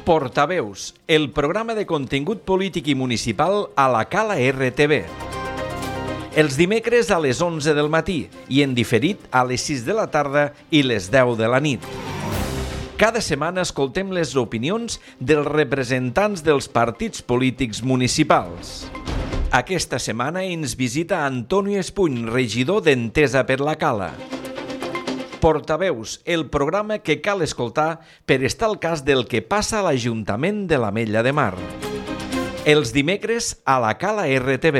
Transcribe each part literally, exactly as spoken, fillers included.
Portaveus, el programa de contingut polític i municipal a la Cala R T V. Els dimecres a les onze del matí i en diferit a les sis de la tarda i les deu de la nit. Cada setmana escoltem les opinions dels representants dels partits polítics municipals. Aquesta setmana ens visita Antonio Espuny, regidor d'Entesa per la Cala. Portaveus, el programa que cal escoltar per estar al cas del que passa a l'Ajuntament de l'Ametlla de Mar. Els dimecres a la Cala R T V.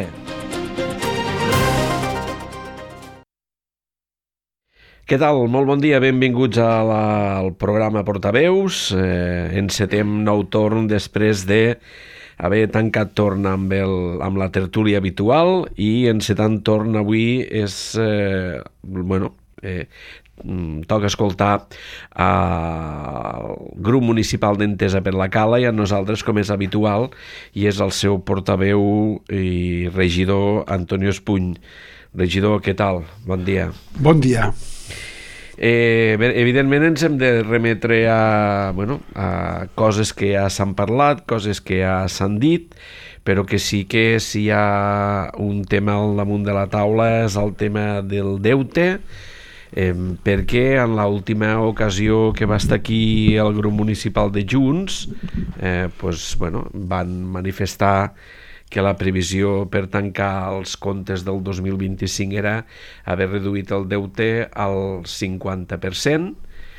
Què tal? Molt bon dia, benvinguts a la, al programa Portaveus. Eh, encetem nou torn després de haver tancat torn amb, el, amb la tertúlia habitual i encetant torn avui és, eh, bueno, eh, toca escoltar al grup municipal d'Entesa per la Cala i a nosaltres, com és habitual, i és el seu portaveu i regidor Antonio Espuny. Regidor, què tal? Bon dia. Bon dia. Eh, evidentment ens hem de remetre a, bueno, a coses que ja s'han parlat, coses que ja s'han dit, però que sí que si hi ha un tema al damunt de la taula és el tema del deute, eh, perquè en l'última ocasió que va estar aquí el grup municipal de Junts, eh, pues, bueno, van manifestar que la previsió per tancar els comptes del dos mil vint-i-cinc era haver reduït el deute al cinquanta per cent,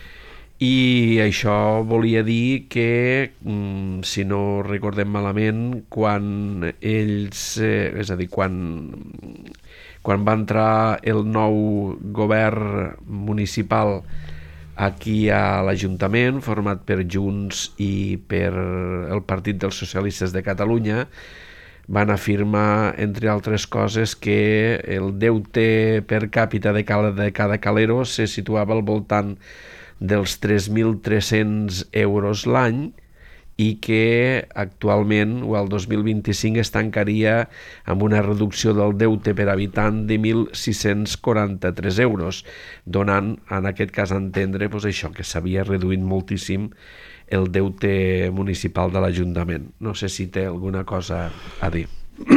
i això volia dir que, si no recordem malament, quan ells, eh, és a dir, quan, quan va entrar el nou govern municipal aquí a l'Ajuntament, format per Junts i per el Partit dels Socialistes de Catalunya, van afirmar, entre altres coses, que el deute per càpita de cada, de cada calero se situava al voltant dels tres mil tres-cents euros l'any i que actualment, o el dos mil vint-i-cinc, es tancaria amb una reducció del deute per habitant de mil sis-cents quaranta-tres euros, donant, en aquest cas, a entendre pues, això, que s'havia reduït moltíssim el deute municipal de l'Ajuntament. No sé si té alguna cosa a dir.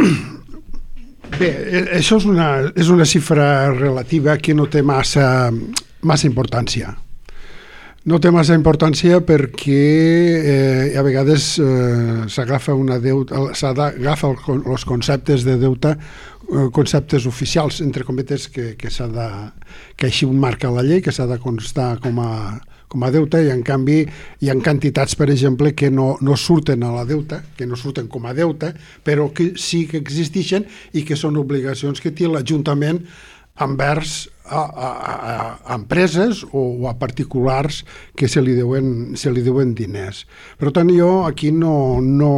Bé, això és una, és una xifra relativa que no té massa, massa importància. No té massa importància perquè eh, a vegades eh, s'agafa una deuta, s'agafa els conceptes de deute, eh, conceptes oficials, entre cometes, que, que, s'ha de, que així ho marca la llei, que s'ha de constar com a com a deute, i en canvi hi ha quantitats, per exemple, que no, no surten a la deute, que no surten com a deute, però que sí que existeixen i que són obligacions que té l'Ajuntament envers a, a, a, a empreses o, o a particulars que se li deuen, se li deuen diners. Per tant, jo aquí no, no,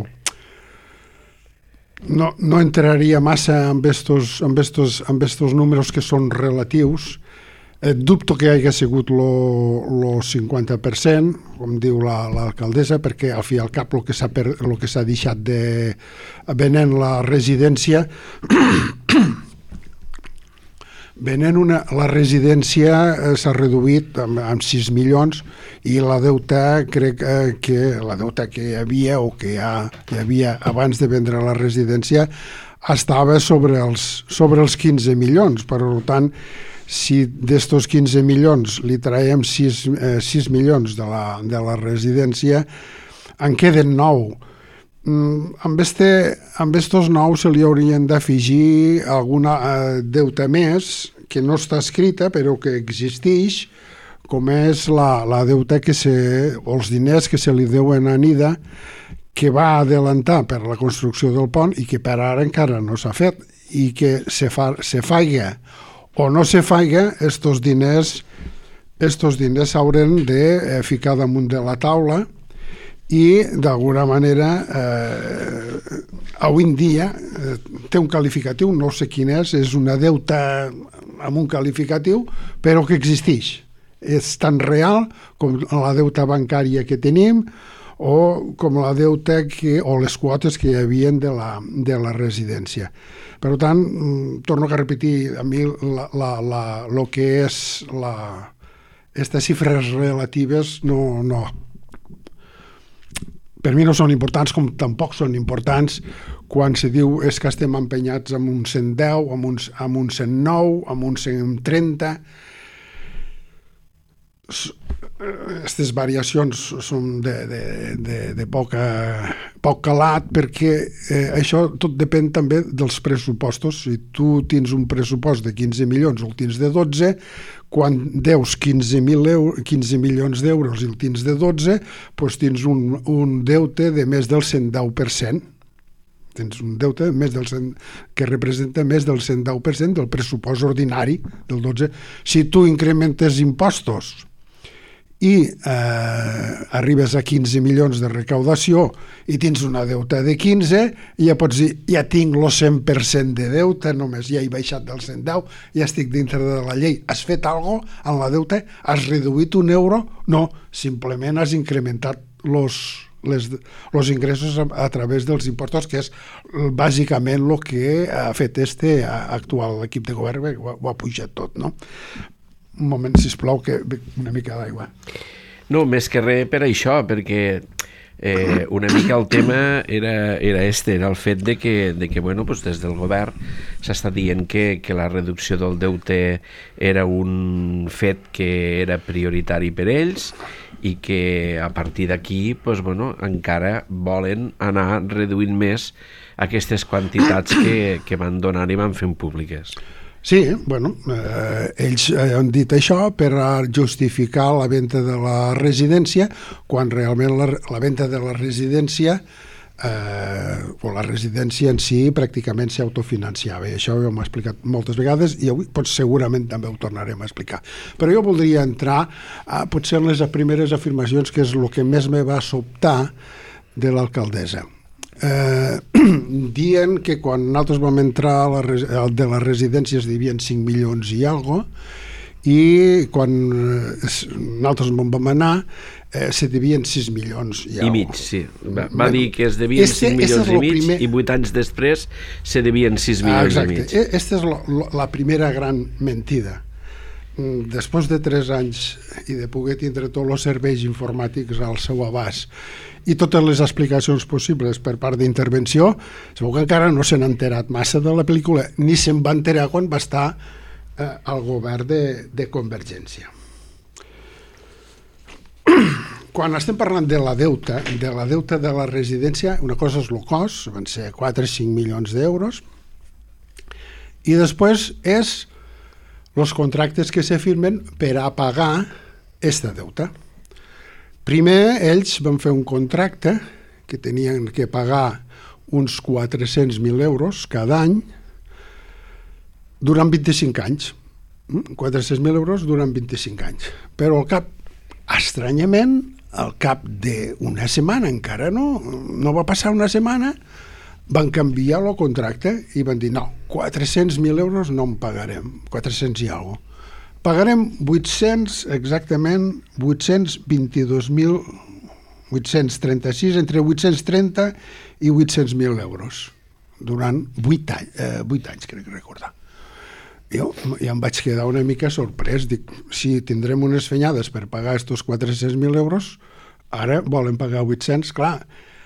no, no entraria massa en estos, en estos, en estos números que són relatius. Eh, dubto que hagi sigut el cinquanta per cent, com diu l'alcaldessa, perquè al fi i al cap el que s'ha el que s'ha deixat de venent la residència venent una, la residència eh, s'ha reduït amb, amb sis milions, i la deuta crec eh, que la deuta que hi havia o que hi, ha, hi havia abans de vendre la residència estava sobre els, sobre els quinze milions. Per tant, si d'estos quinze milions li traiem sis, eh, sis milions de la, de la residència, en queden nou. Mm, amb, este, amb estos nou se li haurien d'afegir alguna eh, deuta més que no està escrita però que existeix, com és la, la deuta que se, o els diners que se li deuen a Nida, que va adelantar per la construcció del pont i que per ara encara no s'ha fet, i que se, fa, se faiga o no se faiga, estos diners estos diners s'hauran de eh, ficar damunt de la taula i d'alguna manera eh, avui en dia eh, té un qualificatiu, no sé quin és, és una deuta amb un qualificatiu, però que existeix. És tan real com la deuta bancària que tenim o com la deuta que, o les quotes que hi havia de la, de la residència. Per tant, torno a repetir, a mi la, la, la, lo que és la, aquestes xifres relatives no, no, per mi no són importants, com tampoc són importants quan se diu és que estem empenyats amb un cent deu, amb un, amb un cent nou, amb un cent trenta. Aquestes variacions són de, de, de, de poca, poc calat, perquè eh, això tot depèn també dels pressupostos. Si tu tens un pressupost de quinze milions o el tens de dotze, quan deus quinze milions d'euros i el tens de dotze, doncs tens un, un deute de més del cent deu per cent. Tens un deute més del cent, que representa més del cent deu per cent del pressupost ordinari del dotze. Si tu incrementes impostos i eh, arribes a quinze milions de recaudació i tens una deuta de quinze, ja pots dir, ja tinc el cent per cent de deute, només ja he baixat del cent deu, ja estic dintre de la llei. Has fet alguna cosa en la deuta? Has reduït un euro? No, simplement has incrementat els les, los ingressos a, a través dels impostos, que és bàsicament el que ha fet este actual equip de govern, ho, ho ha pujat tot, no? Un moment, sisplau, que una mica d'aigua. No, més que res per això, perquè eh, una mica el tema era, era este, era el fet de que, de que bueno, pues des del govern s'està dient que, que la reducció del deute era un fet que era prioritari per ells i que a partir d'aquí pues, bueno, encara volen anar reduint més aquestes quantitats que, que van donant i van fent públiques. Sí, bueno, eh, ells han dit això per justificar la venda de la residència, quan realment la, la venda de la residència eh, o la residència en si pràcticament s'autofinanciava, i això ho hem explicat moltes vegades i avui pot, segurament també ho tornarem a explicar. Però jo voldria entrar a potser en les primeres afirmacions, que és el que més me va sobtar de l'alcaldessa. Eh, dient que quan nosaltres vam entrar a la, de les residències hi havia cinc milions i algo, i quan nosaltres vam anar eh, se devien sis milions i, i mig, sí. Va, va dir que es devien este, cinc milions i mig primer... i vuit anys després se devien sis milions ah, i mig. Aquesta és la, la primera gran mentida. Després de tres anys i de poder tindre tots els serveis informàtics al seu abast i totes les explicacions possibles per part d'intervenció, segur que encara no s'han enterat massa de la pel·lícula, ni se'n va enterar quan va estar eh, al govern de, de Convergència. Quan estem parlant de la deuta, de la deuta de la residència, una cosa és el cost, van ser quatre o cinc milions d'euros, i després és els contractes que se firmen per a pagar esta deuta. Primer, ells van fer un contracte que tenien que pagar uns quatre-cents mil euros cada any durant vint-i-cinc anys. quatre-cents mil euros durant vint-i-cinc anys. Però al cap, estranyament, al cap d'una setmana, encara no, no va passar una setmana, van canviar el contracte i van dir, no, quatre-cents mil euros no en pagarem, quatre-cents i alguna cosa. Pagarem vuit-cents, exactament, vuit-cents vint-i-dos mil vuit-cents trenta-sis, entre vuit-cents trenta i vuit-cents mil euros, durant vuit anys, eh, vuit anys, crec recordar. Jo ja em vaig quedar una mica sorprès, dic, si tindrem unes fenyades per pagar estos quatre-cents mil euros, ara volen pagar vuit-cents, clar.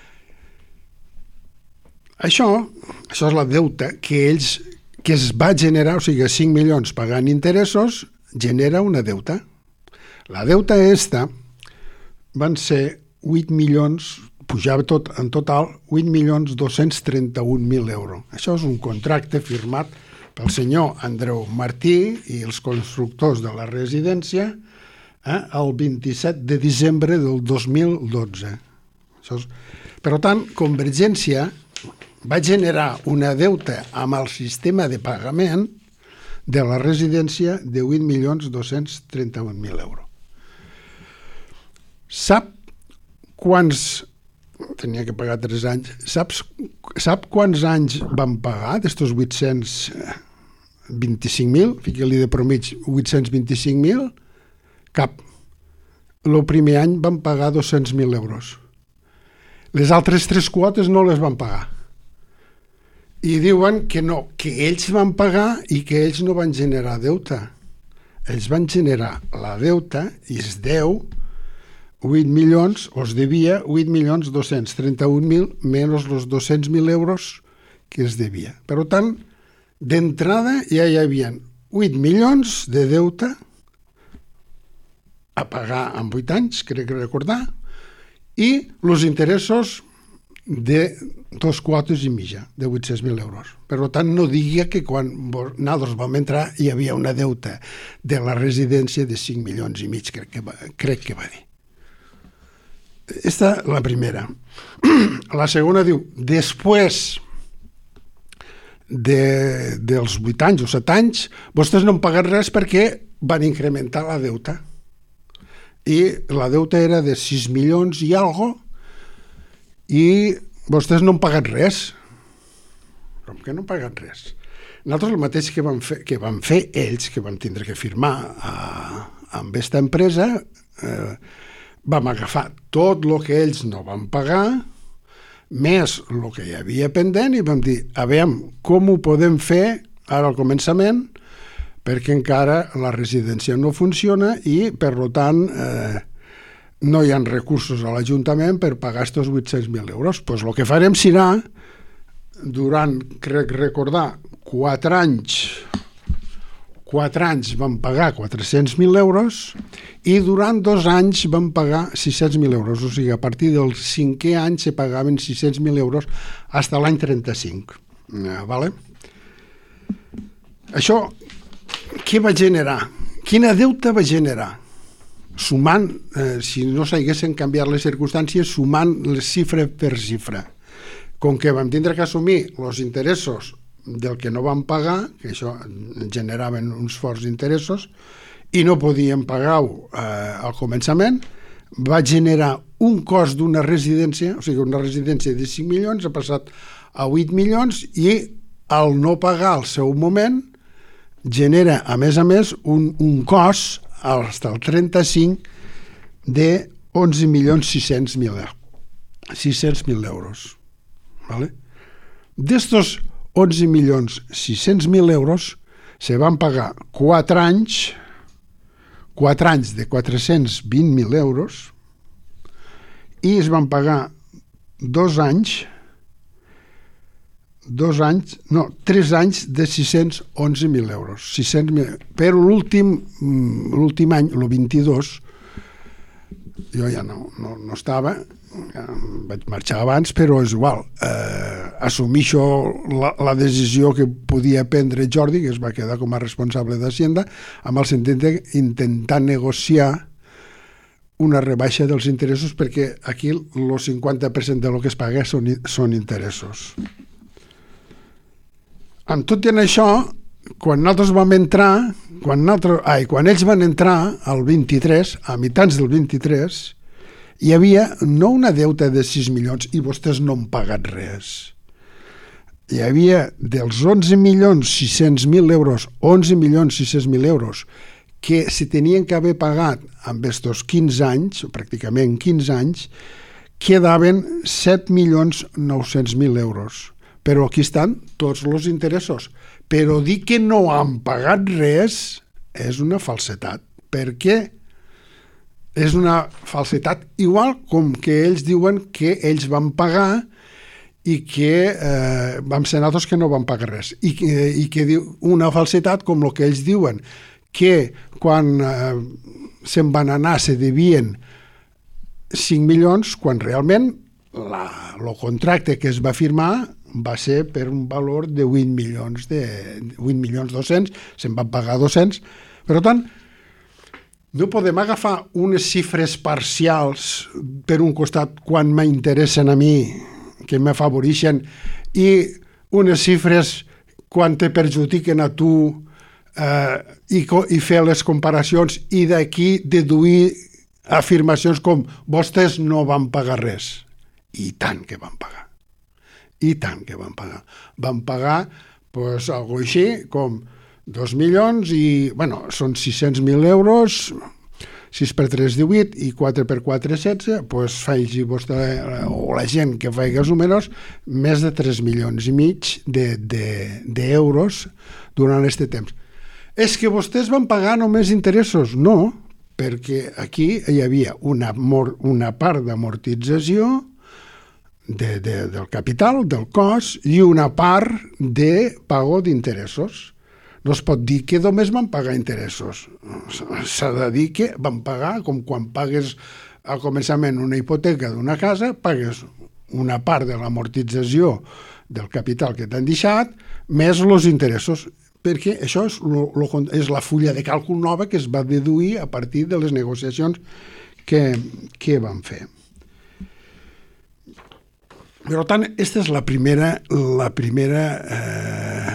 Això, això és la deuta que ells, que es va generar, o sigui, cinc milions pagant interessos, genera una deuta. La deuta esta van ser vuit milions, pujava tot en total, vuit milions dos-cents trenta-un mil euros. Això és un contracte firmat pel senyor Andreu Martí i els constructors de la residència eh, el vint-i-set de desembre del dos mil dotze. Això és... Per tant, Convergència va generar una deuta amb el sistema de pagament de la residència de vuit milions dos-cents trenta-un mil euros. Sap quants... Tenia que pagar tres anys. Saps, sap quants anys van pagar d'estos vuit-cents vint-i-cinc mil? Fica-li de promig vuit-cents vint-i-cinc mil. Cap. El primer any van pagar dos-cents mil euros. Les altres tres quotes no les van pagar. I diuen que no, que ells van pagar i que ells no van generar deute. Ells van generar la deute i es deu vuit milions, us devia vuit milions dos-cents trenta-un mil menys els dos-cents mil euros que es devia. Per tant, d'entrada ja hi havia vuit milions de deute a pagar en vuit anys, crec recordar, i els interessos de dos quotes i mitja, de vuit-cents mil euros. Per tant, no diria que quan nosaltres vam entrar hi havia una deuta de la residència de cinc milions i mig, crec que va, crec que va dir. Esta la primera. La segona diu, després de, dels vuit anys o set anys, vostès no han pagat res perquè van incrementar la deuta. I la deuta era de sis milions i algo, i vostès no han pagat res. Com que no han pagat res? Nosaltres el mateix que vam fer, que vam fer ells, que vam tindre que firmar a, amb aquesta empresa, eh, vam agafar tot el que ells no van pagar, més el que hi havia pendent, i vam dir, a veure, com ho podem fer ara al començament, perquè encara la residència no funciona i, per tant, eh, no hi ha recursos a l'Ajuntament per pagar aquests vuit-cents mil euros. Doncs el que farem serà, durant, crec recordar, quatre anys, quatre anys vam pagar quatre-cents mil euros i durant dos anys vam pagar sis-cents mil euros. O sigui, a partir del cinquè any se pagaven sis-cents mil euros fins a l'any trenta-cinc. Eh, vale? Això, què va generar? Quina deuta va generar? Sumant, eh, si no s'haguessin canviat les circumstàncies, sumant les xifra per xifra. Com que vam tindre que assumir els interessos del que no vam pagar, que això generaven uns forts interessos, i no podíem pagar-ho eh, al començament, va generar un cost d'una residència, o sigui, una residència de cinc milions ha passat a vuit milions, i al no pagar al seu moment genera, a més a més, un, un cost fins al trenta-cinc de onze milions sis-cents mil euros. Vale? D'estos onze milions sis-cents mil euros se van pagar quatre anys, quatre anys de quatre-cents vint mil euros, i es van pagar dos anys, dos anys, no, tres anys de sis-cents onze mil euros. sis cents mil, però l'últim l'últim any, el vint-i-dos, jo ja no, no, no estava, ja vaig marxar abans, però és igual. Eh, assumixo la, la decisió que podia prendre Jordi, que es va quedar com a responsable d'Hacienda, amb el sentit d'intentar negociar una rebaixa dels interessos, perquè aquí el cinquanta per cent del que es paga són, són interessos. Amb tot i en això, quan nosaltres vam entrar, quan, nosaltres, ai, quan ells van entrar al vint-i-tres, a mitjans del vint-i-tres, hi havia no una deuta de sis milions i vostès no han pagat res. Hi havia dels onze milions sis-cents mil euros, onze milions sis-cents mil euros, que se tenien que haver pagat amb estos quinze anys, pràcticament quinze anys, quedaven set milions nou-cents mil euros. Però aquí estan tots els interessos. Però dir que no han pagat res és una falsetat. Per què? És una falsetat igual com que ells diuen que ells van pagar i que eh, vam ser nosaltres que no vam pagar res. I, i que diu una falsetat com el que ells diuen, que quan eh, se'n van anar se devien cinc milions, quan realment la, el contracte que es va firmar va ser per un valor de vuit milions, de vuit milions dos-cents, se'n van pagar dos-cents. Per tant, no podem agafar unes xifres parcials per un costat quan m'interessen a mi, que m'afavoreixen, i unes xifres quan te perjudiquen a tu, eh, i, i fer les comparacions i d'aquí deduir afirmacions com vostès no van pagar res. I tant que van pagar. I tant que van pagar. Van pagar pues, algo així com dos milions i, bueno, són sis-cents mil euros, sis per tres, divuit, i quatre per quatre, setze, doncs faci vostè, o la gent que faci els números, més de tres milions i mig d'euros de, de, durant aquest temps. És que vostès van pagar només interessos? No, perquè aquí hi havia una, una part d'amortització de, de, del capital, del cos, i una part de pago d'interessos. No es pot dir que només van pagar interessos. S'ha de dir que van pagar com quan pagues al començament una hipoteca d'una casa, pagues una part de l'amortització del capital que t'han deixat, més els interessos, perquè això és, lo, lo, és la fulla de càlcul nova que es va deduir a partir de les negociacions que, que van fer. Per tant, aquesta és la primera, la primera eh,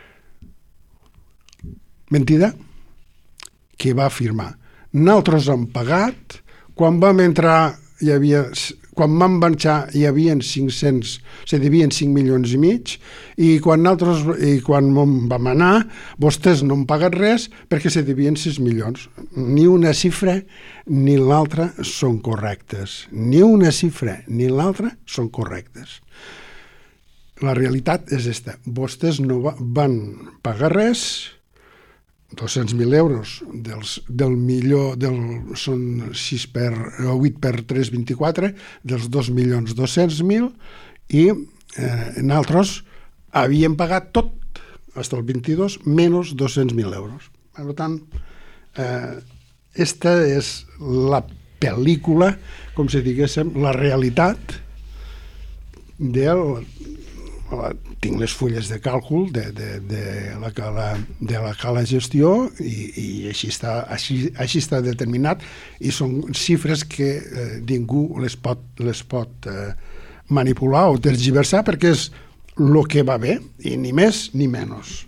mentida que va afirmar. Nosaltres hem pagat, quan vam entrar hi havia, quan vam marxar hi havia cinc-cents, se devien cinc milions i mig, i quan nosaltres, i quan vam anar, vostès no han pagat res perquè se devien sis milions. Ni una xifra ni l'altra són correctes. Ni una xifra ni l'altra són correctes. La realitat és esta. Vostès no va, van pagar res, dos-cents mil euros dels, del millor, del, són sis per, vuit per tres coma vint-i-quatre, dels dos milions dos-cents mil, i eh, nosaltres havíem pagat tot, fins al vint-i-dos, menys dos-cents mil euros. Per tant, eh, esta és la pel·lícula, com si diguéssim, la realitat del... tinc les fulles de càlcul de, de, de, la, cala, de la cala gestió i, i així, està, així, així està determinat, i són xifres que eh, ningú les pot, les pot eh, manipular o tergiversar, perquè és el que va bé, i ni més ni menys.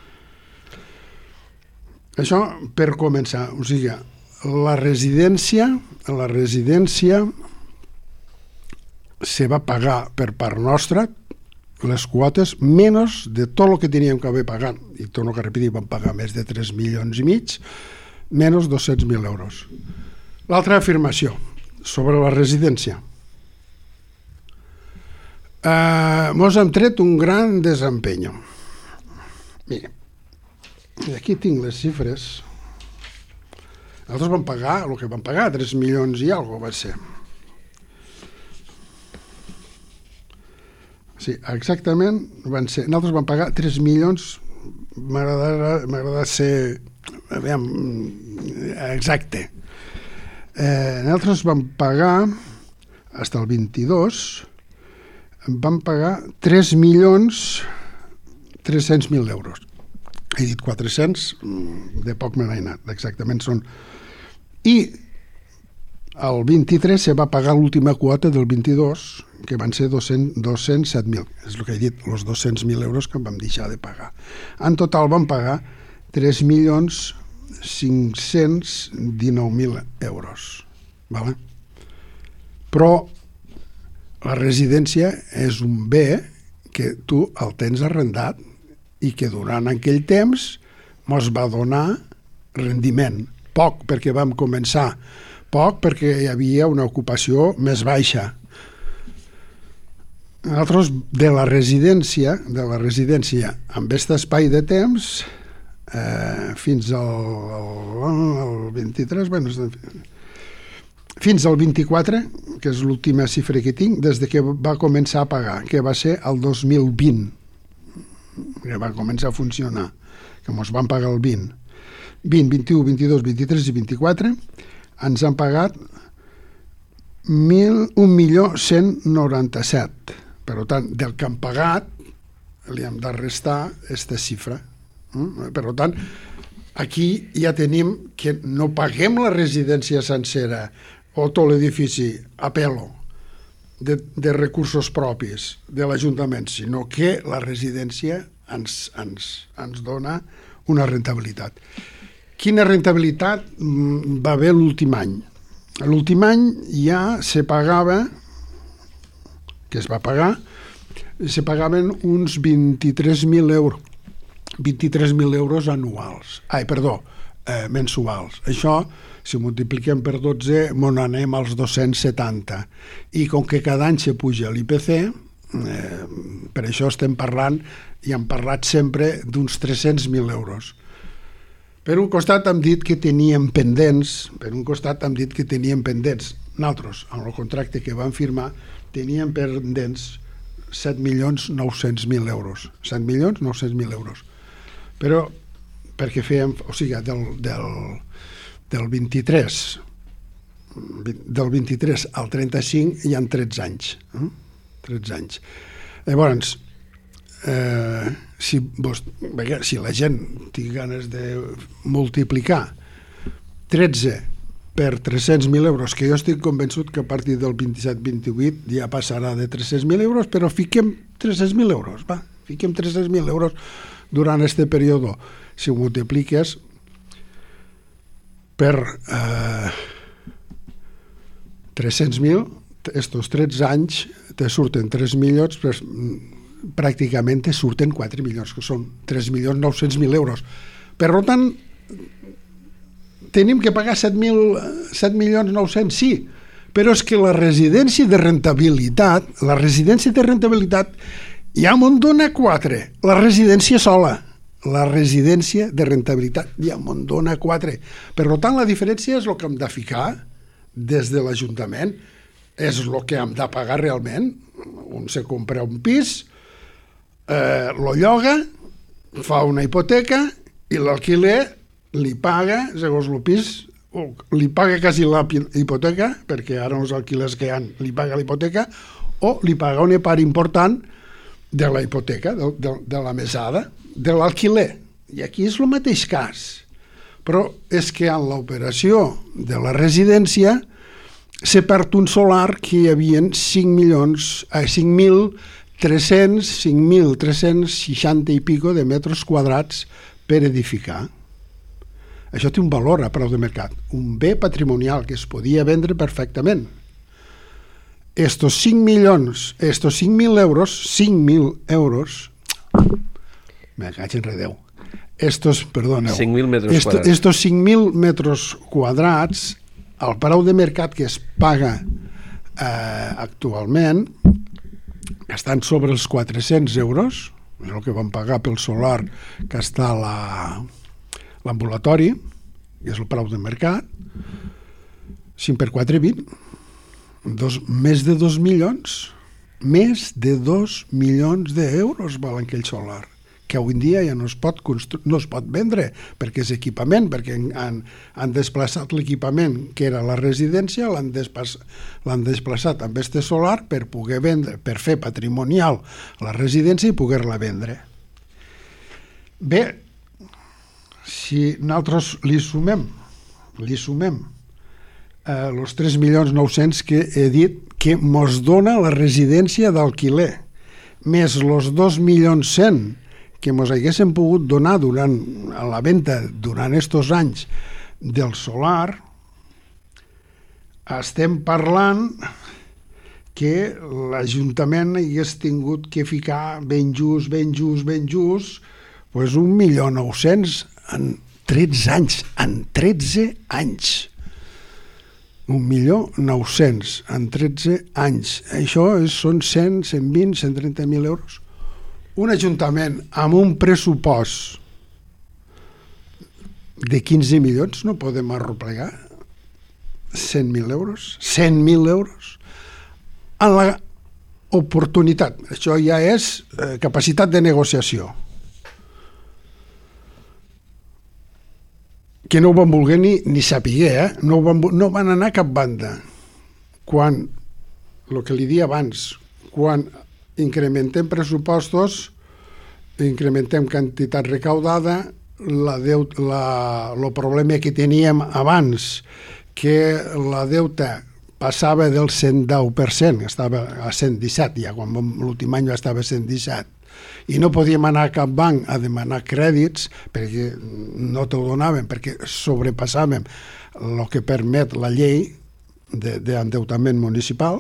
Això per començar. O sigui, la residència la residència se va pagar per part nostra les quotes menys de tot el que teníem que haver pagat, i torno a repetir, vam pagar més de tres milions i mig, menys dos-cents mil euros. L'altra afirmació sobre la residència. Eh, mos hem tret un gran desempenyo. Mira, aquí tinc les xifres. Nosaltres vam pagar el que vam pagar, tres milions i alguna va ser. Sí, exactament, van ser, nosaltres vam pagar tres milions, m'agrada ser aviam, exacte. Eh, nosaltres vam pagar, fins al vint-i-dos, vam pagar tres milions tres-cents mil euros. He dit quatre-cents, de poc me n'he anat, exactament són... I el vint-i-tres se va pagar l'última quota del vint-i-dos, que van ser dos-cents set mil. És el que he dit, els dos-cents mil euros que vam deixar de pagar. En total vam pagar tres milions cinc-cents dinou mil euros. Vale? Però la residència és un bé que tu el tens arrendat i que durant aquell temps mos va donar rendiment. Poc, perquè vam començar poc, perquè hi havia una ocupació més baixa. Nosaltres, de la residència, de la residència amb aquest espai de temps, eh, fins al, al, al vint-i-tres, bueno, fins al vint-i-quatre, que és l'última xifra que tinc, des de que va començar a pagar, que va ser el dos mil vint, que va començar a funcionar, que ens van pagar el vint. vint, vint-i-u, vint-i-dos, vint-i-tres i vint-i-quatre, ens han pagat un milió cent noranta-set. Per tant, del que han pagat li hem de restar aquesta xifra. Per tant, aquí ja tenim que no paguem la residència sencera o tot l'edifici a pelo de, de recursos propis de l'Ajuntament, sinó que la residència ens, ens, ens dona una rentabilitat. Quina rentabilitat va haver l'últim any? L'últim any ja se pagava, que es va pagar, se pagaven uns vint-i-tres mil euros, vint-i-tres mil euros anuals. Ai, perdó, eh, mensuals. Això, si multipliquem per dotze, mon anem als dos-cents setanta. I com que cada any se puja l'I P C, eh, per això estem parlant, i hem parlat sempre d'uns tres-cents mil euros. Per un costat hem dit que teníem pendents, per un costat hem dit que teníem pendents. Nosaltres, amb el contracte que vam firmar, teníem pendents set milions nou-cents mil euros. set milions nou-cents mil euros. Però, perquè fèiem, o sigui, del, del, del vint-i-tres, del vint-i-tres al trenta-cinc hi ha tretze anys. Eh? tretze anys. Llavors, eh, si, vos, si la gent té ganes de multiplicar tretze per tres-cents mil euros, que jo estic convençut que a partir del vint-i-set vint-i-vuit ja passarà de tres-cents mil euros, però fiquem tres-cents mil euros, va, fiquem tres-cents mil euros durant este període. Si ho multipliques per eh, tres-cents mil, estos tretze anys te surten tres milions, però pràcticament te surten quatre milions, que són tres milions nou-cents mil euros. Per tant, tenim que pagar set milions nou-cents, sí, però és que la residència de rentabilitat, la residència de rentabilitat ja me'n dona quatre, la residència sola, la residència de rentabilitat ja me'n dona quatre. Per tant, la diferència és el que hem de ficar des de l'Ajuntament, és el que hem de pagar realment. Un se compra un pis, eh, lo lloga, fa una hipoteca i l'alquiler li paga, segons el pis, li paga quasi la hipoteca, perquè ara els alquilers que hi ha li paga la hipoteca, o li paga una part important de la hipoteca, de, de, de la mesada, de l'alquiler. I aquí és el mateix cas. Però és que en l'operació de la residència se perd un solar que hi havia cinc milions, eh, cinc mil tres-cents, cinc mil tres-cents seixanta i pico de metres quadrats per edificar. Això té un valor a preu de mercat, un bé patrimonial que es podia vendre perfectament. Estos cinc milions, estos cinc mil euros, cinc mil euros, me caig en redeu, estos, perdoneu, cinc mil metres esto, quadrats. estos cinc mil metres quadrats, el preu de mercat que es paga eh, actualment, estan sobre els quatre-cents euros, és el que vam pagar pel solar que està a la l'ambulatori, que és el preu de mercat, cinc per quatre, vint, dos, més de dos milions, més de dos milions d'euros valen aquell solar, que avui en dia ja no es pot, no es pot vendre, perquè és equipament, perquè han, han desplaçat l'equipament que era la residència, l'han desplaçat, l'han desplaçat amb este solar per poder vendre, per fer patrimonial la residència i poder-la vendre. Bé, si nosaltres li sumem, li sumem eh, els tres milions nou-cents que he dit que mos dona la residència d'alquiler, més els dos milions cent que mos haguéssim pogut donar durant a la venda durant estos anys del solar, estem parlant que l'Ajuntament hagués tingut que ficar ben just, ben just, ben just, pues un milió nou-cents en tretze anys, en tretze anys. Un milió nou-cents en tretze anys. Això és, són cent, cent vint, cent trenta mil euros. Un ajuntament amb un pressupost de quinze milions no podem arroplegar cent mil euros, cent mil euros en la oportunitat. Això ja és eh, capacitat de negociació. Que no ho van voler ni, ni saber, eh? no, van, no van anar a cap banda. Quan, el que li dia abans, quan incrementem pressupostos, incrementem quantitat recaudada, la deut, la, el problema que teníem abans, que la deuta passava del cent deu per cent, estava a cent disset, ja quan l'últim any estava a cent disset, i no podíem anar a cap banc a demanar crèdits perquè no t'ho donaven, perquè sobrepassàvem el que permet la llei d'endeutament municipal.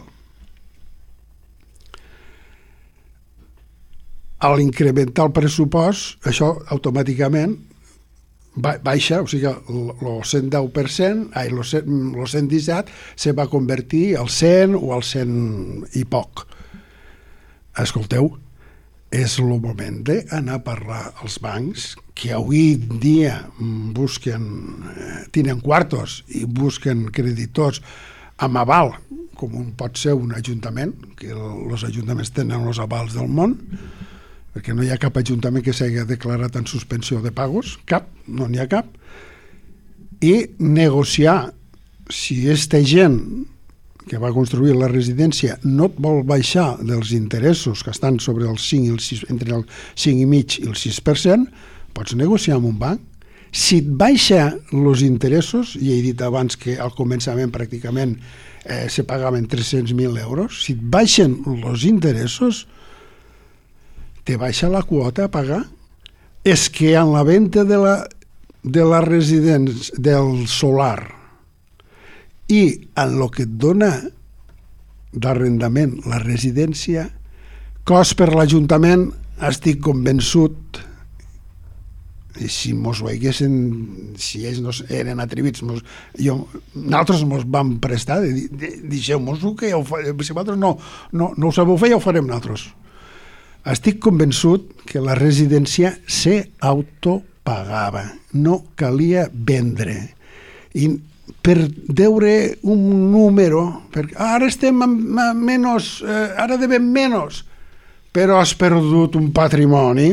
A l'incrementar el pressupost, això automàticament baixa, o sigui, el cent deu per cent, ai, el cent disset se va convertir al cent o al cent i poc. Escolteu, és el moment d'anar a parlar als bancs que avui dia busquen, tenen quartos i busquen creditors amb aval, com pot ser un ajuntament, que els ajuntaments tenen els avals del món, perquè no hi ha cap ajuntament que s'hagi declarat en suspensió de pagos, cap, no n'hi ha cap, i negociar si aquesta gent que va construir la residència no et vol baixar dels interessos que estan sobre el cinc i el sis, entre el cinc i mig i el sis per cent, pots negociar amb un banc. Si et baixa els interessos, i he dit abans que al començament pràcticament eh, se pagaven tres-cents mil euros, si et baixen els interessos, te baixa la quota a pagar. És que en la venda de la, de la residència, del solar, i en el que et dona d'arrendament la residència, cost per l'Ajuntament, estic convençut, i si mos ho haguessin, si ells no eren atrevits, mos, jo, nosaltres mos vam prestar, deixeu-mos-ho, que ja ho farem, si vosaltres no, no, no ho sabeu fer, ja ho farem nosaltres. Estic convençut que la residència se autopagava, no calia vendre. I per deure un número, perquè ara estem a, a menys, eh, ara devem menys, però has perdut un patrimoni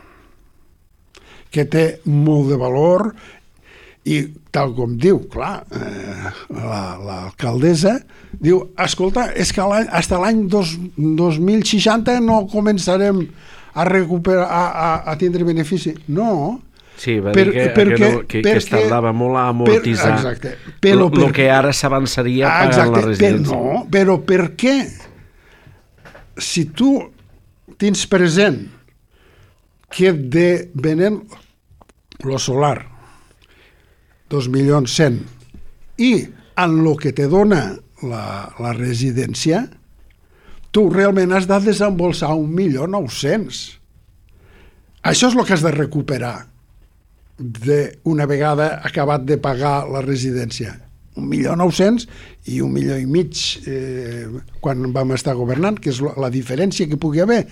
que té molt de valor i tal com diu, clar, eh, l'alcaldessa diu, escolta, és que l'any, fins a l'any dos, dos mil seixanta no començarem a recuperar, a, a, a tindre benefici. No, sí, va dir que, perquè, que, no, que, perquè, que es tardava molt a amortitzar per, exacte, però el per, que ara s'avançaria pagant exacte, la residència. Per, no, però per què? Si tu tens present que de venent lo solar dos milions cent i en lo que te dona la, la residència, tu realment has de desembolsar un milió nou-cents. Això és el que has de recuperar d'una vegada acabat de pagar la residència. Un milió nou-cents i un milió i mig eh, quan vam estar governant, que és la diferència que pugui haver.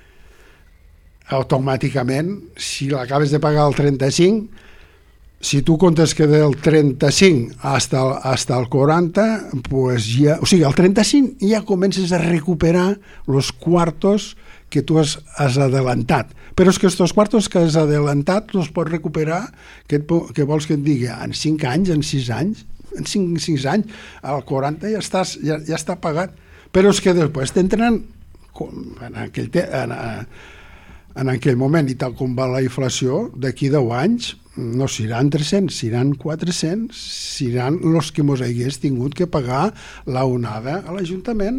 Automàticament, si l'acabes de pagar el trenta-cinc, si tu comptes que del trenta-cinc hasta, hasta el quaranta, pues ja, o sigui, al trenta-cinc ja comences a recuperar els quartos que tu has, has adelantat. Però és que aquests quartos que has adelantat els pots recuperar, que, et, que vols que et digui, en cinc anys, en sis anys, en cinc, sis anys, al quaranta ja, estàs, ja, ja està pagat. Però és que després t'entren en aquell, te, en, en aquell moment, i tal com va la inflació, d'aquí deu anys, no seran tres-cents, seran quatre-cents, seran els que mos hagués tingut que pagar la onada a l'Ajuntament.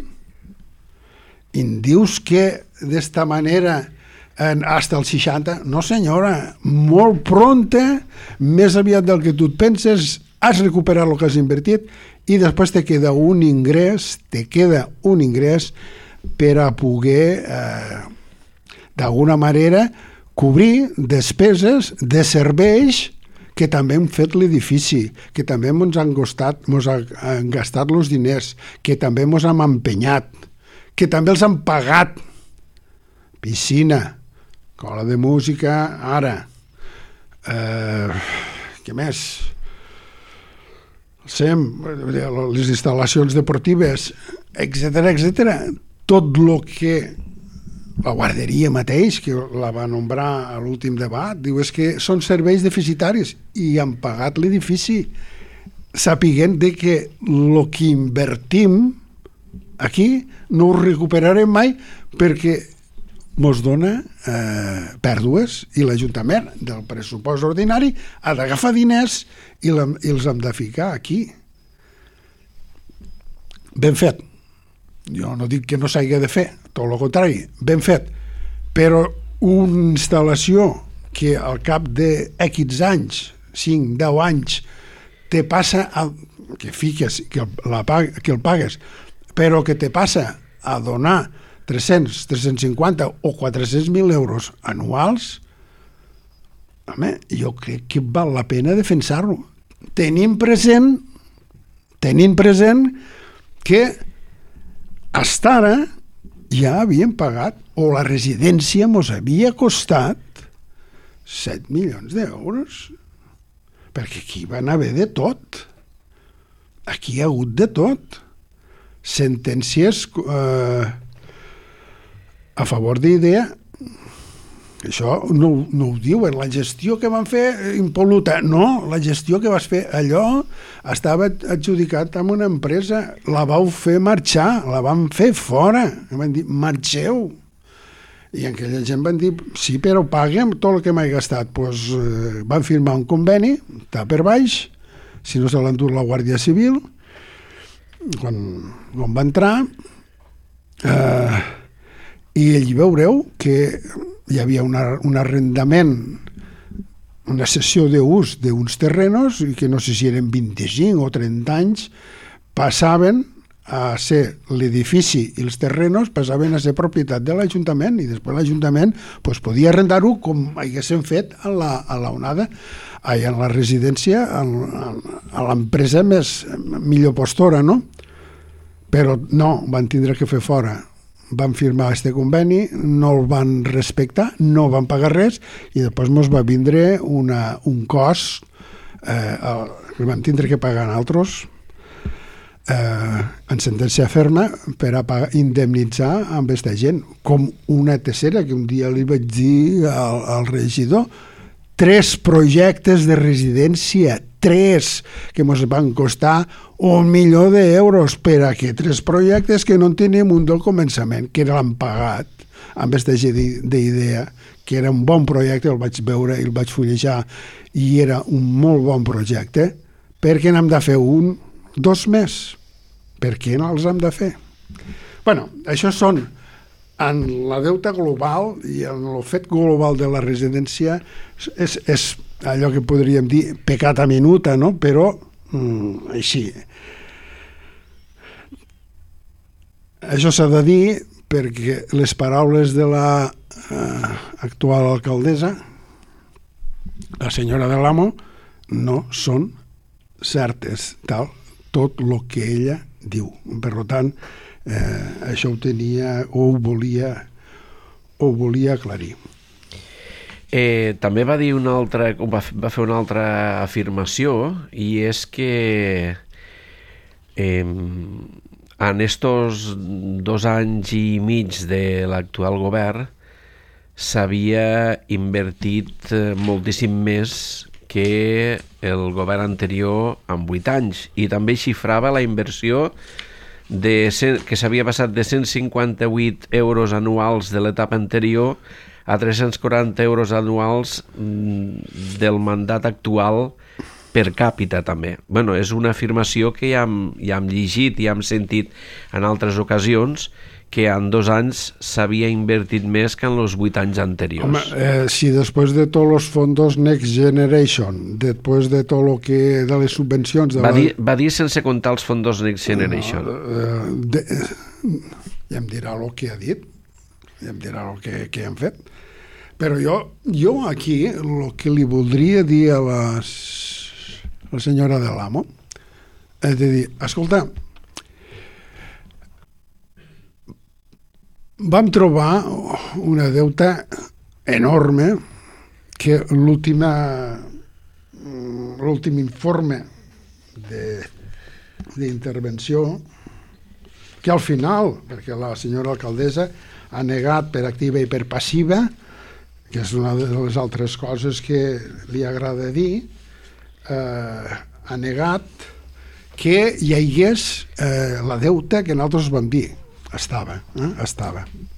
I em dius que d'esta manera en, hasta el seixanta, no senyora, molt pronta, més aviat del que tu et penses, has recuperat el que has invertit i després te queda un ingrés, te queda un ingrés per a poder eh, d'alguna manera cobrir despeses de serveis que també hem fet l'edifici, que també ens han gastat, ens han gastat els diners, que també ens hem empenyat, que també els han pagat. Piscina, escola de música, ara. Eh, què més? Sem, les instal·lacions deportives, etcètera, etcètera. Tot el que la guarderia mateix, que la va nombrar a l'últim debat, diu és que són serveis deficitaris i han pagat l'edifici sapiguent de que el que invertim aquí no ho recuperarem mai perquè mos dona eh, pèrdues i l'Ajuntament del pressupost ordinari ha d'agafar diners i, la, i els hem de ficar aquí. Ben fet. Jo no dic que no s'hagi de fer, tot el contrari, ben fet, però una instal·lació que al cap de X anys, cinc, deu anys, te passa, a, que fiques, que, la, que el pagues, però que te passa a donar tres-cents, tres-cents cinquanta o quatre-cents mil euros anuals, home, jo crec que val la pena defensar-lo. Tenim present, tenim present que hasta ara ja havien pagat, o la residència mos havia costat set milions d'euros, perquè aquí van haver de tot. Aquí hi ha hagut de tot. Sentències eh, a favor d'Idea. Això no, no ho diuen. La gestió que van fer impol·luta. No, la gestió que vas fer, allò estava adjudicat amb una empresa. La vau fer marxar, la van fer fora. Van dir, marxeu. I aquella gent van dir, sí, però paguem tot el que m'he gastat. Pues, eh, van firmar un conveni, està per baix, si no se l'ha endut la Guàrdia Civil, quan, quan va entrar, eh, i allí veureu que hi havia una, un arrendament, una cessió d'ús d'uns terrenos, i que no sé si eren vint-i-cinc o trenta anys, passaven a ser l'edifici i els terrenos passaven a ser propietat de l'Ajuntament, i després l'Ajuntament pues, podia arrendar-ho com haguessin fet a la, a la onada, a la residència, a, a l'empresa més millor postora, no? Però no, van tindre que fer fora. Van firmar aquest conveni, no el van respectar, no van pagar res, i després ens va vindre una, un cost eh, que vam tindre que pagar nosaltres, Eh, en sentència ferma per a pagar, indemnitzar amb aquesta gent, com una tercera que un dia li vaig dir al, al regidor, tres projectes de residència, tres, que ens van costar un milió d'euros per a que tres projectes que no en teníem un del començament, que l'han pagat amb aquesta gent d'Idea, que era un bon projecte, el vaig veure i el vaig fullejar, i era un molt bon projecte. Per què n'hem de fer un? Dos més. Per què no els hem de fer? Bueno, això són en la deuta global i en el fet global de la residència és, és allò que podríem dir peccata minuta, no? Però mm, així. Això s'ha de dir perquè les paraules de la eh, actual alcaldessa, la senyora de l'Amo, no són certes, tal, tot el que ella diu. Per tant, eh, això ho tenia o ho volia o ho volia aclarir. Eh, també va dir una altra, va, va fer una altra afirmació, i és que eh, en estos dos anys i mig de l'actual govern s'havia invertit moltíssim més que el govern anterior en vuit anys, i també xifrava la inversió de cent, que s'havia passat de cent cinquanta-vuit euros anuals de l'etapa anterior a tres-cents quaranta euros anuals del mandat actual per càpita també. Bueno, és una afirmació que ja hem, ja hem llegit i hem sentit en altres ocasions, que en dos anys s'havia invertit més que en els vuit anys anteriors. Home, eh, si després de tots els fondos Next Generation, després de tot el que de les subvencions... De va, la... dir, va dir sense comptar els fondos Next Generation. No, eh, de, ja em dirà el que ha dit, ja em dirà el que, que hem fet, però jo, jo aquí el que li voldria dir a la, a la senyora de l'Amo és de dir, escolta, vam trobar una deuta enorme que l'última l'últim informe d'intervenció, que al final, perquè la senyora alcaldessa ha negat per activa i per passiva, que és una de les altres coses que li agrada dir, eh, ha negat que hi hagués eh, la deuta que nosaltres vam dir. Estava, eh? estava.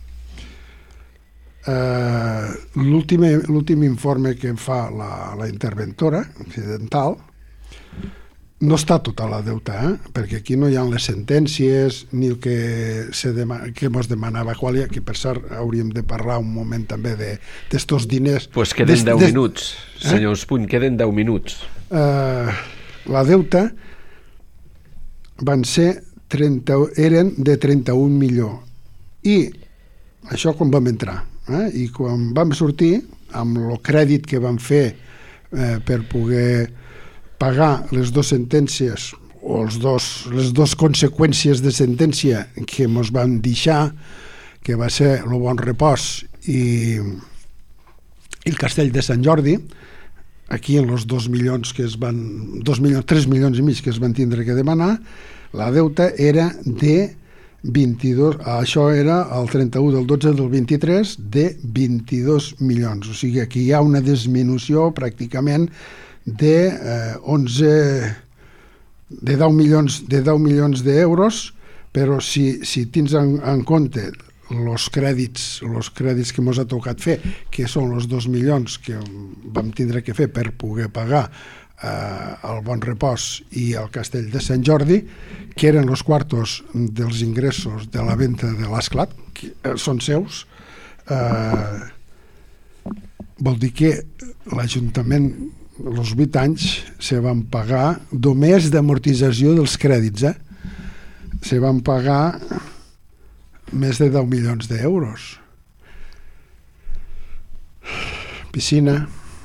Uh, l'últim informe que em fa la, la interventora occidental no està tota la deuta, eh? Perquè aquí no hi ha les sentències ni el que, se demana, que mos demanava Qualia, que per cert hauríem de parlar un moment també d'estos de, diners. Pues queden deu minuts, senyor Espuny, queden deu minuts. Uh, la deuta van ser trenta, eren de trenta-un milions, i això quan vam entrar, eh? I quan vam sortir amb el crèdit que vam fer eh, per poder pagar les dues sentències o els dos, les dues conseqüències de sentència que ens van deixar, que va ser el Bon Repòs i, i el Castell de Sant Jordi, aquí en els dos milions que es van, dos milions, tres milions i mig que es van tindre que demanar, la deuta era de vint-i-dos, això era el trenta-u del dotze del vint-i-tres, de vint-i-dos milions. O sigui, aquí hi ha una disminució pràcticament de eh, onze, de deu milions, de deu milions d'euros, però si, si tens en, en compte els crèdits, els crèdits que ens ha tocat fer, que són els dos milions que vam tindre que fer per poder pagar eh, el Bon Repòs i el Castell de Sant Jordi, que eren els quartos dels ingressos de la venda de l'Esclat, que són seus, eh, vol dir que l'Ajuntament, els vuit anys, se van pagar només d'amortització dels crèdits, eh? Se van pagar més de deu milions d'euros. Piscina,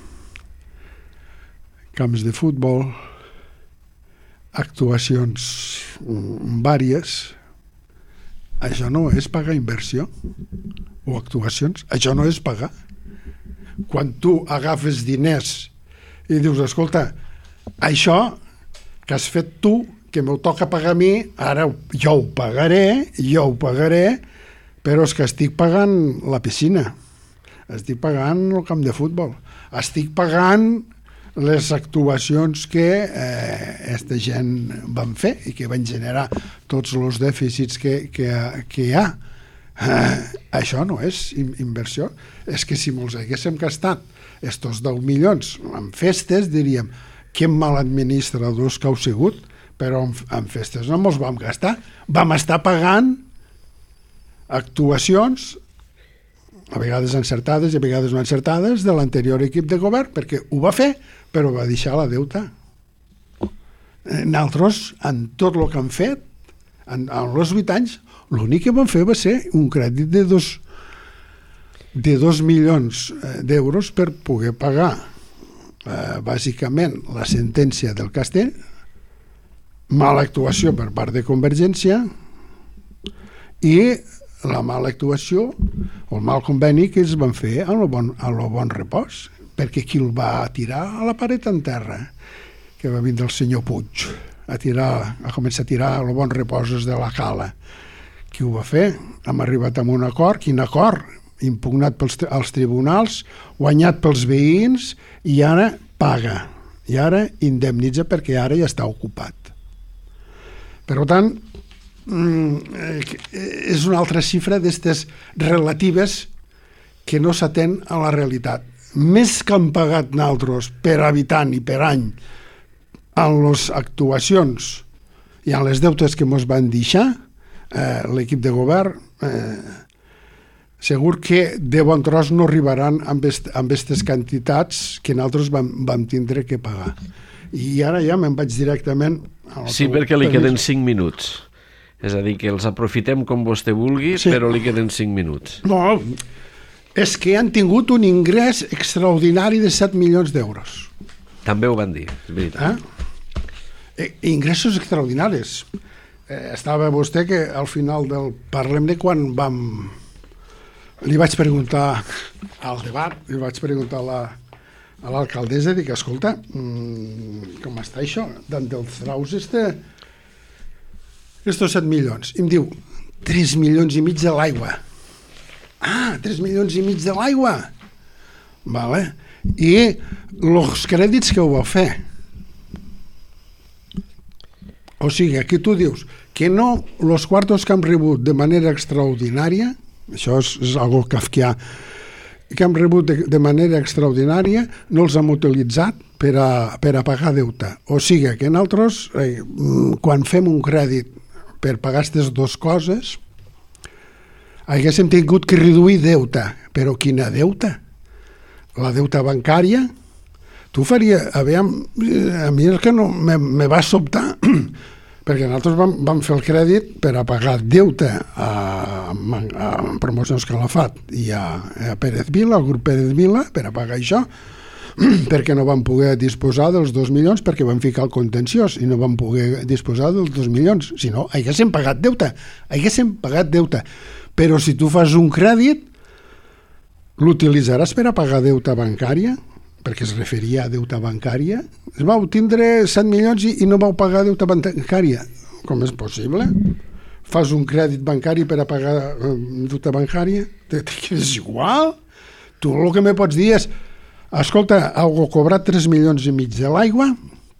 camps de futbol, actuacions vàries. Això no és pagar inversió o actuacions, això no és pagar. Quan tu agafes diners i dius, escolta, això que has fet tu, que m'ho toca pagar a mi, ara jo ho pagaré, jo ho pagaré, però és que estic pagant la piscina, estic pagant el camp de futbol, estic pagant les actuacions que eh, aquesta gent van fer i que van generar tots els dèficits que, que, que hi ha. Eh, això no és inversió. És que si ens haguéssim gastat estos deu milions en festes, diríem, que mal administradors que heu sigut, però en, en festes no ens vam gastar. Vam estar pagant actuacions, a vegades encertades i a vegades no encertades, de l'anterior equip de govern, perquè ho va fer, però va deixar la deuta. Nosaltres, en tot el que han fet, en, en els vuit anys, l'únic que vam fer va ser un crèdit de dos, de dos milions d'euros per poder pagar eh, bàsicament la sentència del Castell, mala actuació per part de Convergència i la mala actuació o el mal conveni que es van fer a lo bon, a lo bon repòs, perquè qui el va tirar a la paret en terra, que va vindre el senyor Puig a tirar, a començar a tirar a lo bon repòs de la cala. Qui ho va fer? Hem arribat a un acord. Quin acord? Impugnat pels els tribunals, guanyat pels veïns i ara paga. I ara indemnitza perquè ara ja està ocupat. Per tant, és una altra xifra d'estes relatives que no s'atén a la realitat. Més que han pagat nosaltres per habitant i per any en les actuacions i en les deutes que ens van deixar, eh, l'equip de govern, eh, segur que de bon tros no arribaran amb aquestes quantitats que nosaltres vam, vam tindre que pagar. I ara ja me'n vaig directament... Sí, perquè li queden cinc minuts. És a dir, que els aprofitem com vostè vulgui, sí. Però li queden cinc minuts. No, és que han tingut un ingrés extraordinari de set milions d'euros. També ho van dir, és veritat. Eh? Ingressos extraordinaris. Eh, estava vostè que al final del Parlem-ne quan vam... Li vaig preguntar al debat, li vaig preguntar a la a l'alcaldessa, dic, escolta, mmm, com està això? Tant dels traus este, estos set milions. I em diu, tres milions i mig de l'aigua. Ah, tres milions i mig de l'aigua. Vale. I els crèdits que ho va fer. O sigui, aquí tu dius que no, els quartos que han rebut de manera extraordinària, això és, és algo kafkià, que hem rebut de, de manera extraordinària, no els hem utilitzat per a, per a pagar deute. O sigui que nosaltres, eh, quan fem un crèdit per pagar aquestes dues coses, haguéssim tingut que reduir deute. Però quina deute? La deuta bancària? Tu faria... Aviam, a mi és que no, me, me va sobtar, perquè nosaltres vam, vam fer el crèdit per a pagar deute a, a Promocions Calafat i a, a Pérez Vila, al grup Pérez Vila, per a pagar això, perquè no vam poder disposar dels dos milions perquè vam ficar el contenciós i no vam poder disposar dels dos milions. Si no, haguéssim pagat deute. Haguéssim pagat deute. Però si tu fas un crèdit, l'utilitzaràs per a pagar deuta bancària, perquè es referia a deuta bancària. Vau tindre set milions i, i no vau pagar deuta bancària. Com és possible? Fas un crèdit bancari per a pagar eh, deuta bancària? Te, te quedes igual? Tu el que me pots dir és, escolta, heu cobrat tres milions i mig de l'aigua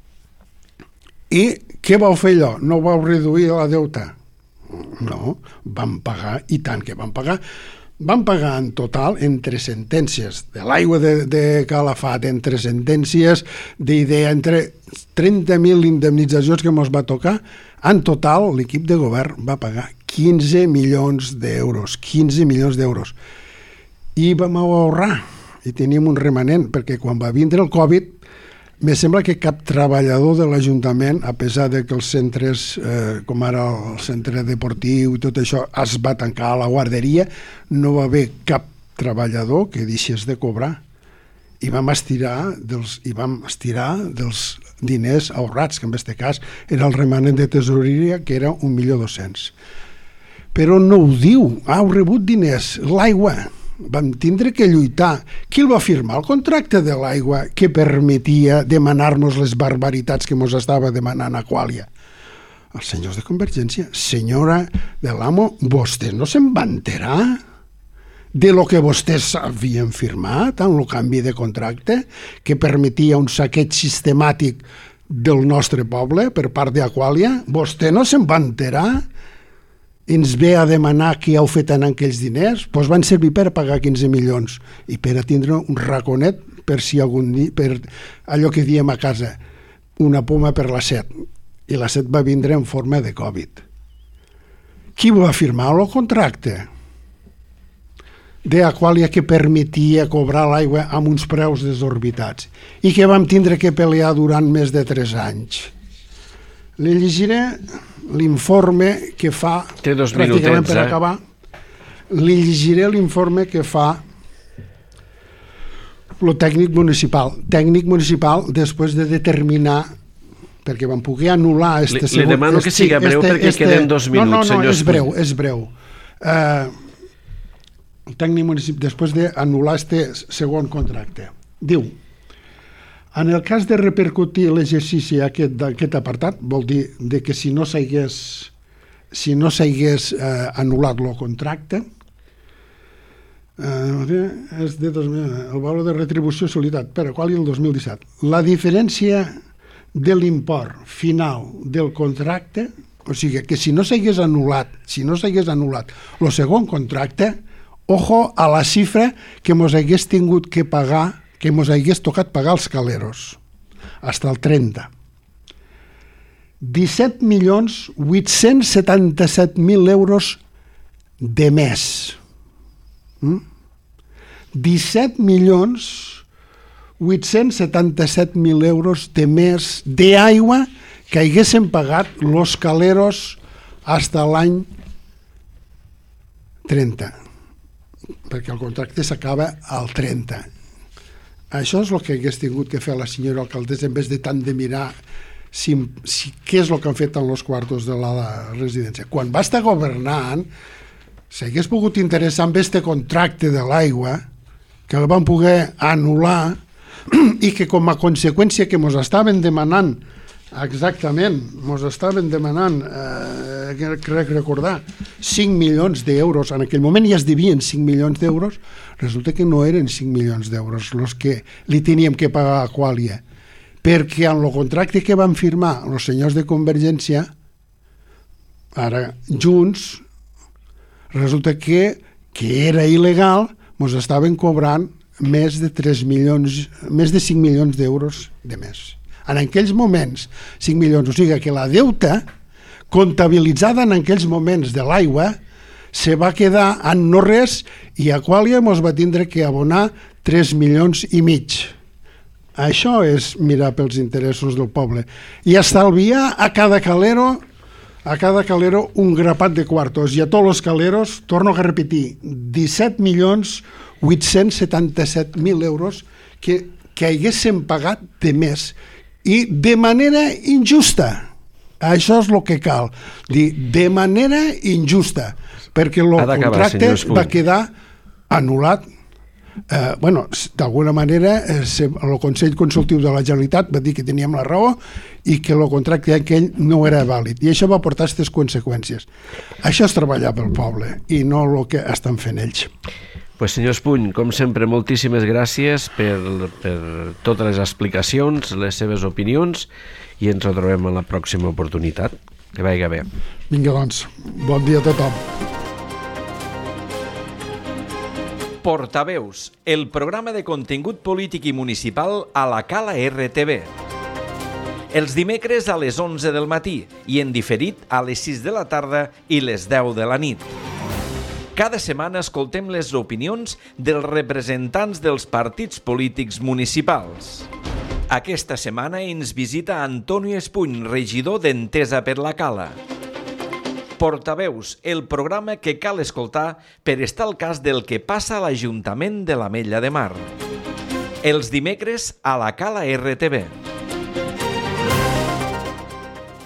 i què vau fer allò? No vau reduir la deuta? No, vam pagar, i tant que vam pagar. Vam pagar en total, entre sentències de l'aigua de, de Calafat, entre sentències d'Idea, entre trenta mil indemnitzacions que ens va tocar, en total l'equip de govern va pagar quinze milions d'euros, quinze milions d'euros. I vam ahorrar, i teníem un remanent, perquè quan va vindre el Covid, me sembla que cap treballador de l'Ajuntament, a pesar de que els centres, eh, com ara el centre deportiu i tot això, es va tancar a la guarderia, no va haver cap treballador que deixés de cobrar. I vam estirar dels, i vam estirar dels diners ahorrats, que en aquest cas era el remanent de tesoreria, que era un milió dos-cents. Però no ho diu, ha rebut diners, l'aigua. Vam tindre que lluitar. Qui el va firmar? El contracte de l'aigua que permetia demanar-nos les barbaritats que ens estava demanant Aquàlia. Els senyors de Convergència. Senyora de l'amo, vostès no se'n van enterar de lo que vostès havien firmat en el canvi de contracte que permetia un saqueig sistemàtic del nostre poble per part d'Aquàlia? Vostè no se'n va enterar? Ens ve a demanar què heu fet en aquells diners, doncs van servir per pagar quinze milions i per a tindre un raconet per si algun dia, per allò que diem a casa, una poma per la set, i la set va vindre en forma de Covid. Qui va firmar el contracte d'Aquàlia que permetia cobrar l'aigua amb uns preus desorbitats i que vam tindre que pelear durant més de tres anys? Li llegiré l'informe que fa, té dos pràcticament minutets, per eh? acabar, li llegiré l'informe que fa el tècnic municipal. Tècnic municipal, després de determinar, perquè van poder anul·lar... Este li, segon, li demano que siga breu este, perquè este, queden dos minuts. No, no, no, senyor és breu, és breu. Uh, el tècnic municipal, després d'anul·lar este segon contracte, diu: en el cas de repercutir l'exercici d'aquest apartat, vol dir de que si no s'hagués si no s'hagués eh, anul·lat el contracte, eh, és de dos mil, el valor de retribució solidat per a qual el dos mil disset. La diferència de l'import final del contracte, o sigui que si no s'hagués anul·lat, si no s'hagués anul·lat el segon contracte, ojo a la xifra que mos hagués tingut que pagar, que ens hagués tocat pagar els caleros, fins al trenta. disset milions vuit-cents setanta-set mil euros de mes. Mm? disset milions vuit-cents setanta-set mil euros de mes d'aigua que haguessin pagat los caleros fins a l'any trenta, perquè el contracte s'acaba al trenta. Això és el que hagués tingut que fer la senyora alcaldessa en vez de tant de mirar si, si, què és el que han fet en els quartos de la, la residència. Quan va estar governant, s'hagués pogut interessar en este contracte de l'aigua, que el van poder anul·lar i que com a conseqüència que ens estaven demanant, exactament, ens estaven demanant, eh, crec recordar, cinc milions d'euros, en aquell moment ja es devien cinc milions d'euros, resulta que no eren cinc milions d'euros els que li teníem que pagar a Aquàlia, perquè en el contracte que van firmar els senyors de Convergència, ara junts, resulta que, que era il·legal, ens estaven cobrant més de tres milions, més de cinc milions d'euros de mes. En aquells moments, cinc milions, o sigui que la deuta comptabilitzada en aquells moments de l'aigua se va quedar en no res i Aquàlia ens va tindre que abonar tres milions i mig. Això és mirar pels interessos del poble i estalviar a cada calero a cada calero un grapat de quartos i a tots els caleros, torno a repetir, disset milions vuit-cents setanta-set mil euros que, que haguessin pagat de més i de manera injusta, Això és el que cal. Dir, de manera injusta, perquè el contracte va quedar anul·lat. Eh, bueno, d'alguna manera eh, el Consell Consultiu de la Generalitat va dir que teníem la raó i que el contracte aquell no era vàlid, i això va portar aquestes conseqüències. Això és treballar pel poble i no el que estan fent ells. Pues senyor Espuny, com sempre, moltíssimes gràcies per, per totes les explicacions, les seves opinions, i ens retrobem en la pròxima oportunitat. Que vagi bé. Vinga, doncs, bon dia a tothom. Portaveus, el programa de contingut polític i municipal a la Cala R T V. Els dimecres a les onze del matí i en diferit a les sis de la tarda i les deu de la nit. Cada setmana escoltem les opinions dels representants dels partits polítics municipals. Aquesta setmana ens visita Antonio Espuny, regidor d'Entesa per la Cala. Portaveus, el programa que cal escoltar per estar al cas del que passa a l'Ajuntament de l'Ametlla de Mar. Els dimecres a la Cala R T V.